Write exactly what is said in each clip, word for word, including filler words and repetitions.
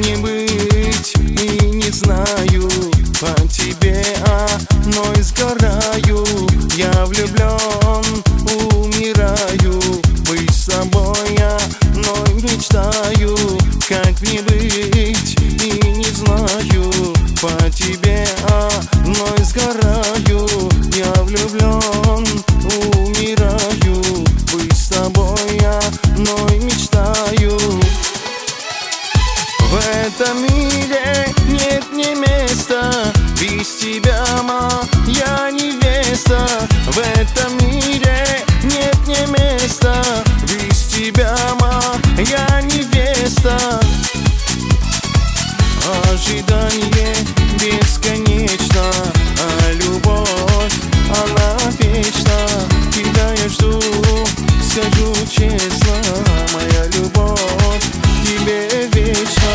не быть, и не знаю по тебе, одной сгораю. Я влюблен, умираю, быть с собой одной мечтаю. Как мне быть, и не знаю по тебе, одной сгораю. Я влюблен, умираю, быть с тобой одной мечтаю. В этом мире нет мне места, без тебя моя невеста. В этом мире нет мне места, без тебя моя невеста. Ожидание бесконечно, а любовь, она вечна. Тебя я жду, скажу честно, моя любовь тебе вечна.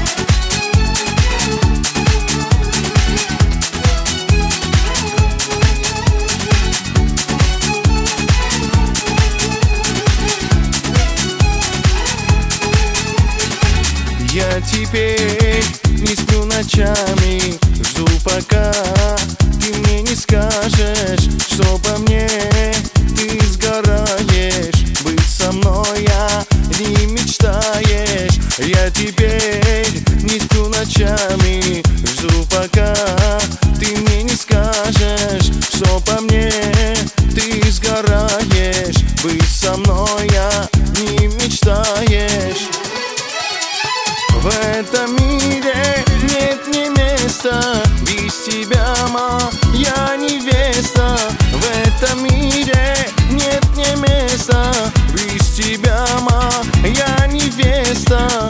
Я теперь не сплю ночами, жду, пока ты мне не скажешь, что по мне ты сгораешь. Быть со мной, а не мечтаешь. Я теперь не сплю ночами, жду, пока ты мне не скажешь, что по мне ты сгораешь. Быть со мной, а не мечтаешь. В этом мире нет мне места, без тебя моя невеста. В этом мире нет мне места, без тебя моя невеста.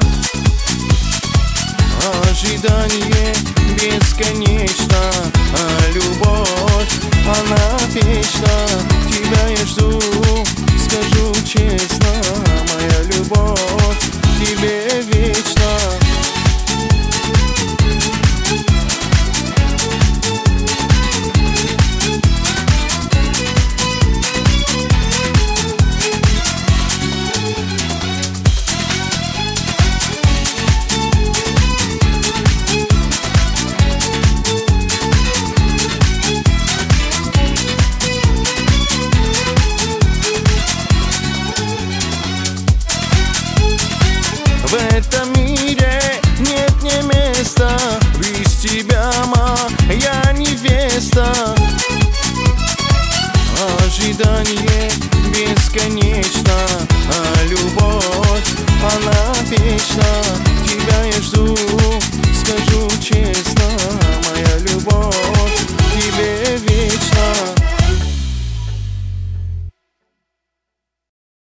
Ожидание бесконечно, а любовь, она вечна. Тебя я жду, скажу честно, моя любовь тебе вечна. В этом мире нет мне места, без тебя моя невеста. Ожидание бесконечно, а любовь, она вечна. Тебя я жду, скажу честно.